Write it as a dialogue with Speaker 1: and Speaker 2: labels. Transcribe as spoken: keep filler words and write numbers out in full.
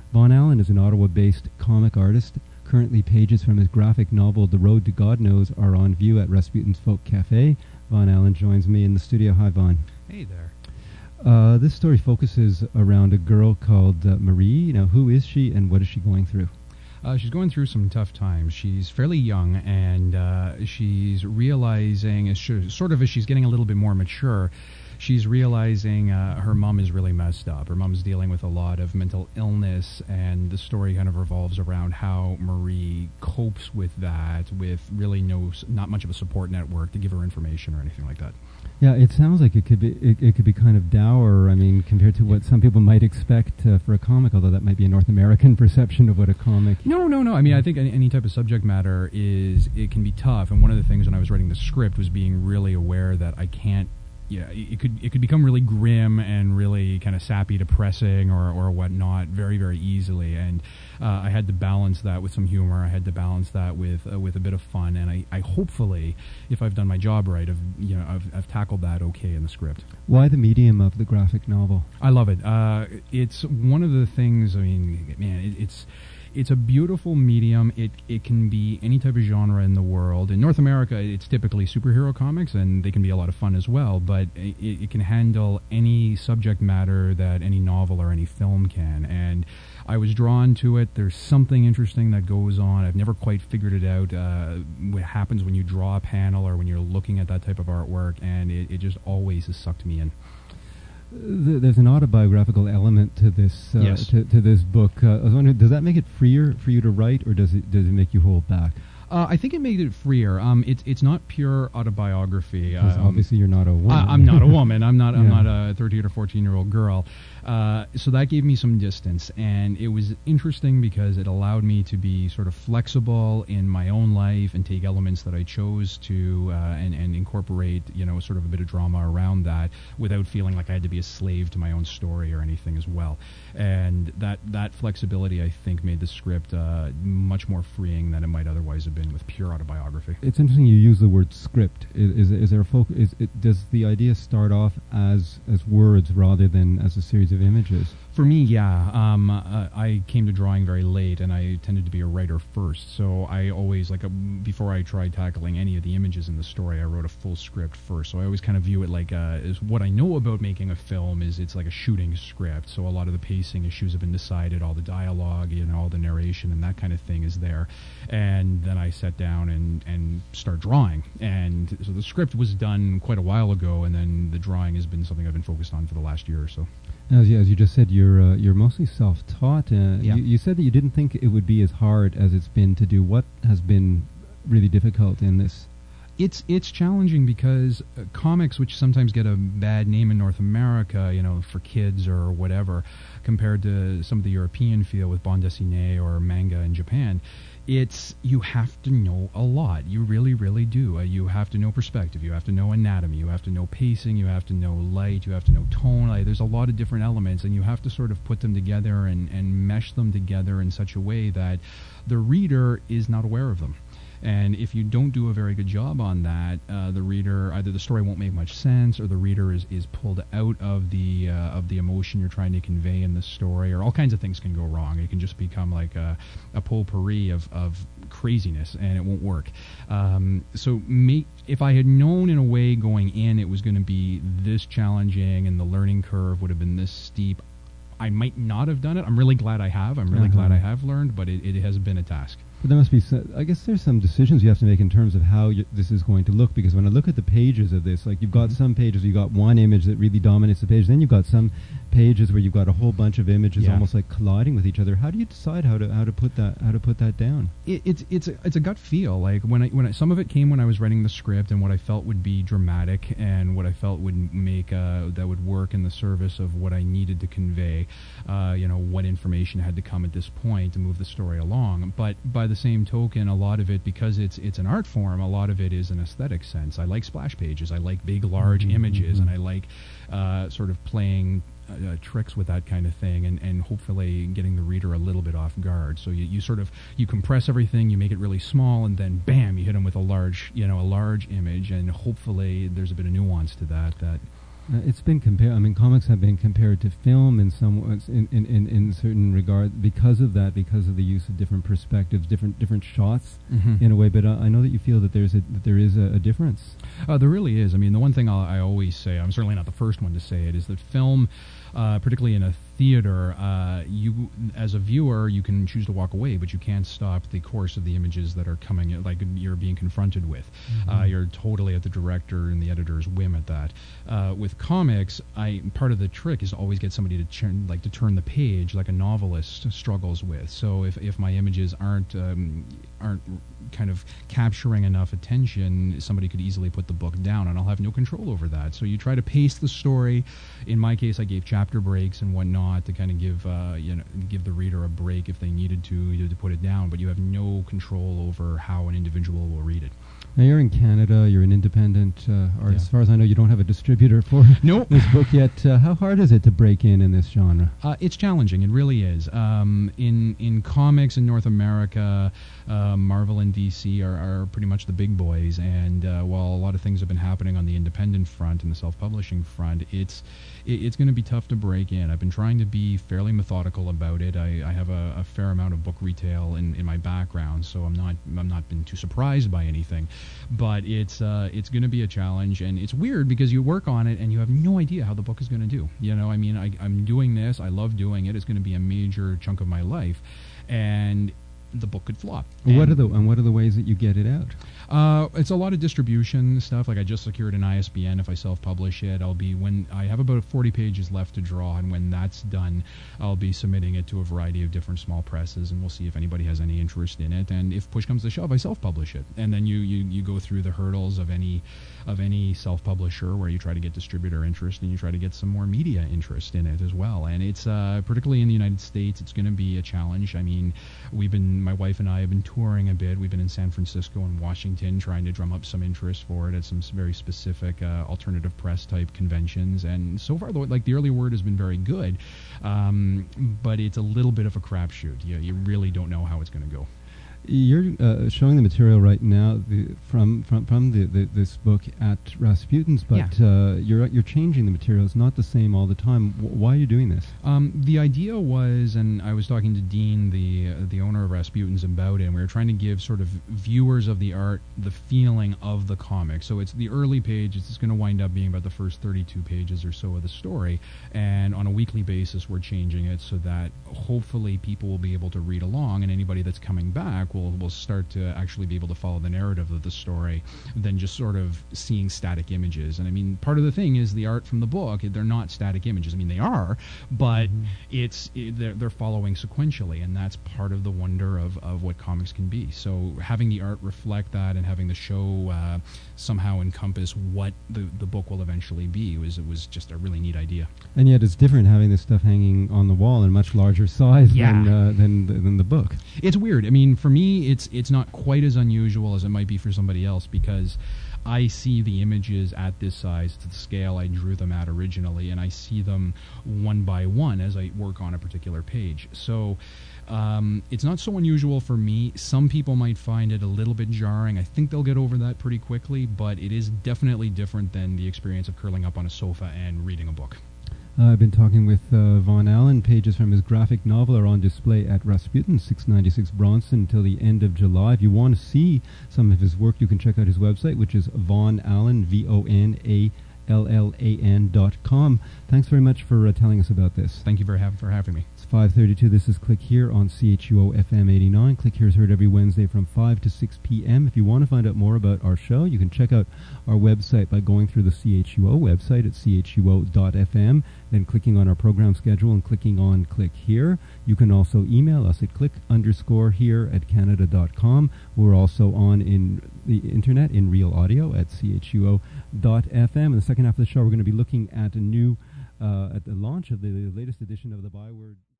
Speaker 1: Vaughn Allen is an Ottawa-based comic artist. Currently, pages from his graphic novel The Road to God Knows are on view at Rasputin's Folk Cafe. Vaughn Allen joins me in the studio. Hi, Vaughn.
Speaker 2: Hey there.
Speaker 1: Uh, this story focuses around a girl called uh, Marie. Now, who is she and what is she going through?
Speaker 2: Uh, she's going through some tough times. She's fairly young, and uh, she's realizing, as she, sort of as she's getting a little bit more mature, she's realizing uh, her mom is really messed up. Her mom's dealing with a lot of mental illness, and the story kind of revolves around how Marie copes with that, with really no, not much of a support network to give her information or anything like that.
Speaker 1: Yeah, it sounds like it could be it, it could be kind of dour. I mean, compared to what some people might expect uh, for a comic, although that might be a North American perception of what a comic.
Speaker 2: No, no, no. I mean, I think any, any type of subject matter is it can be tough. And one of the things when I was writing the script was being really aware that I can't. Yeah, it could it could become really grim and really kind of sappy, depressing, or or whatnot, very very easily. And uh, I had to balance that with some humor. I had to balance that with uh, with a bit of fun. And I, I hopefully, if I've done my job right, I've you know I've I've tackled that okay in the script.
Speaker 1: Why the medium of the graphic novel?
Speaker 2: I love it. Uh, it's one of the things. I mean, man, it, it's. It's a beautiful medium. It it can be any type of genre in the world. In North America, it's typically superhero comics, and they can be a lot of fun as well. But it, it can handle any subject matter that any novel or any film can. And I was drawn to it. There's something interesting that goes on. I've never quite figured it out. Uh, what happens when you draw a panel or when you're looking at that type of artwork, and it, it just always has sucked me in.
Speaker 1: There's an autobiographical element to this uh,
Speaker 2: yes.
Speaker 1: to, to this book. Uh, I was wondering, does that make it freer for you to write, or does it does it make you hold back?
Speaker 2: Uh, I think it made it freer. Um, it's it's not pure autobiography.
Speaker 1: Um, obviously, you're not a woman.
Speaker 2: I, I'm not a woman. I'm not.
Speaker 1: Yeah.
Speaker 2: I'm not a thirteen or fourteen year old girl. Uh, so that gave me some distance, and it was interesting because it allowed me to be sort of flexible in my own life and take elements that I chose to uh, and and incorporate, you know, sort of a bit of drama around that without feeling like I had to be a slave to my own story or anything as well. And that that flexibility, I think, made the script uh, much more freeing than it might otherwise have been with pure autobiography.
Speaker 1: It's interesting you use the word script. Is, is, is there a focus? Is it, does the idea start off as as words rather than as a series of images?
Speaker 2: For me, yeah. Um, uh, I came to drawing very late, and I tended to be a writer first. So I always, like, a, before I tried tackling any of the images in the story, I wrote a full script first. So I always kind of view it like, uh, is what I know about making a film is it's like a shooting script. So a lot of the pacing issues have been decided, all the dialogue, you know, all the narration and that kind of thing is there. And then I sat down and, and start drawing. And so the script was done quite a while ago, and then the drawing has been something I've been focused on for the last year or so.
Speaker 1: As you, as you just said, you're uh, you're mostly self-taught. Uh,
Speaker 2: yeah.
Speaker 1: you, you said that you didn't think it would be as hard as it's been to do. What has been really difficult in this?
Speaker 2: It's it's challenging because uh, comics, which sometimes get a bad name in North America, you know, for kids or whatever, compared to some of the European feel with bande dessinée or manga in Japan, it's you have to know a lot. You really, really do. Uh, you have to know perspective. You have to know anatomy. You have to know pacing. You have to know light. You have to know tone. Like, there's a lot of different elements, and you have to sort of put them together and, and mesh them together in such a way that the reader is not aware of them. And if you don't do a very good job on that, uh, the reader, either the story won't make much sense, or the reader is, is pulled out of the uh, of the emotion you're trying to convey in the story, or all kinds of things can go wrong. It can just become like a, a potpourri of, of craziness, and it won't work. Um, so make, if I had known in a way going in it was going to be this challenging and the learning curve would have been this steep, I might not have done it. I'm really glad I have. I'm really
Speaker 1: uh-huh.
Speaker 2: glad I have learned, but it, it has been a task.
Speaker 1: But there must be, so, I guess there's some decisions you have to make in terms of how you, this is going to look, because when I look at the pages of this, like you've got
Speaker 2: mm-hmm.
Speaker 1: some pages, you've got one image that really dominates the page, then you've got some pages where you've got a whole bunch of images
Speaker 2: yeah.
Speaker 1: almost like colliding with each other. How do you decide how to how to put that how to put that down?
Speaker 2: It, it's it's a, it's a gut feel. Like when I when I, some of it came when I was writing the script and what I felt would be dramatic and what I felt would make uh, that would work in the service of what I needed to convey. Uh, you know, what information had to come at this point to move the story along. But by the same token, a lot of it, because it's it's an art form, a lot of it is an aesthetic sense. I like splash pages. I like big, large
Speaker 1: mm-hmm,
Speaker 2: images,
Speaker 1: mm-hmm.
Speaker 2: and I like uh, sort of playing uh, tricks with that kind of thing, and, and hopefully getting the reader a little bit off guard. So you, you sort of you compress everything, you make it really small, and then bam, you hit them with a large, you know, a large image, and hopefully there's a bit of nuance to that that.
Speaker 1: Uh, it's been compared. I mean, comics have been compared to film in some in, in, in, in certain regard because of that, because of the use of different perspectives, different different shots, mm-hmm. in a way. But uh, I know that you feel that there's a that there is a, a difference.
Speaker 2: Uh, there really is. I mean, the one thing I'll, I always say, I'm certainly not the first one to say it, is that film, uh, particularly in a theater, uh, you as a viewer, you can choose to walk away, but you can't stop the course of the images that are coming, like you're being confronted with. Mm-hmm. Uh, you're totally at the director and the editor's whim at that. Uh, with comics, I part of the trick is to always get somebody to turn, like to turn the page, like a novelist struggles with. So if, if my images aren't um, aren't kind of capturing enough attention, somebody could easily put the book down, and I'll have no control over that. So you try to pace the story. In my case, I gave chapter breaks and whatnot to kind of give uh, you know give the reader a break if they needed to you to put it down, but you have no control over how an individual will read it.
Speaker 1: Now you're in Canada, you're an independent uh, artist.
Speaker 2: Yeah.
Speaker 1: As far as I know, you don't have a distributor for
Speaker 2: nope.
Speaker 1: this book yet. Uh, how hard is it to break in in this genre?
Speaker 2: Uh, it's challenging, it really is. Um, in in comics in North America, uh, Marvel and D C are, are pretty much the big boys, and uh, while a lot of things have been happening on the independent front and the self-publishing front, it's it, it's going to be tough to break in. I've been trying to be fairly methodical about it. I, I have a, a fair amount of book retail in, in my background, so I'm not I'm not been too surprised by anything. But it's uh, it's going to be a challenge, and it's weird because you work on it and you have no idea how the book is going to do. You know, I mean, I, I'm doing this. I love doing it. It's going to be a major chunk of my life, and the book could flop.
Speaker 1: What are the and what are the ways that you get it out?
Speaker 2: Uh, it's a lot of distribution stuff. Like I just secured an I S B N. If I self-publish it, I'll be when I have about forty pages left to draw, and when that's done, I'll be submitting it to a variety of different small presses, and we'll see if anybody has any interest in it. And if push comes to shove, I self-publish it, and then you, you, you go through the hurdles of any of any self-publisher, where you try to get distributor interest and you try to get some more media interest in it as well. And it's uh, particularly in the United States, it's going to be a challenge. I mean, we've been my wife and I have been touring a bit. We've been in San Francisco and Washington trying to drum up some interest for it at some very specific uh, alternative press type conventions. And so far, like the early word has been very good, um, but it's a little bit of a crapshoot. You, you really don't know how it's going to go.
Speaker 1: You're uh, showing the material right now the, from from from the, the, this book at Rasputin's, but
Speaker 2: yeah.
Speaker 1: uh, you're you're changing the material. It's not the same all the time. W- why are you doing this?
Speaker 2: Um, the idea was, and I was talking to Dean, the uh, the owner of Rasputin's, about it, and we were trying to give sort of viewers of the art the feeling of the comic. So it's the early pages. It's going to wind up being about the first thirty-two pages or so of the story, and on a weekly basis, we're changing it so that hopefully people will be able to read along, and anybody that's coming back will will start to actually be able to follow the narrative of the story than just sort of seeing static images. And I mean, part of the thing is the art from the book, they're not static images. I mean, they are, but mm-hmm. it's it, they're, they're following sequentially, and that's part of the wonder of, of what comics can be. So having the art reflect that and having the show uh, somehow encompass what the, the book will eventually be was it was just a really neat idea.
Speaker 1: And yet it's different having this stuff hanging on the wall in much larger size
Speaker 2: yeah.
Speaker 1: than, uh, than than the book.
Speaker 2: It's weird. I mean, for me, it's it's not quite as unusual as it might be for somebody else, because I see the images at this size, to the scale I drew them at originally, and I see them one by one as I work on a particular page. So um, it's not so unusual for me. Some people might find it a little bit jarring. I think they'll get over that pretty quickly, but it is definitely different than the experience of curling up on a sofa and reading a book.
Speaker 1: Uh, I've been talking with uh, Von Allen. Pages from his graphic novel are on display at Rasputin, six ninety-six Bronson, until the end of July. If you want to see some of his work, you can check out his website, which is Von Allen, V O N A L L A N dot com. Thanks very much for uh, telling us about this.
Speaker 2: Thank you for, ha- for having me.
Speaker 1: It's five thirty-two. This is Click Here on C H U O F M eighty-nine. Click Here is heard every Wednesday from five to six p.m. If you want to find out more about our show, you can check out our website by going through the C H U O website at C H U O dot F M, then clicking on our program schedule and clicking on Click Here. You can also email us at click underscore here at canada dot com. We're also on in the internet in real audio at C H U O dot F M. In the second half of the show, we're going to be looking at a new, uh, at the launch of the latest edition of the Byword.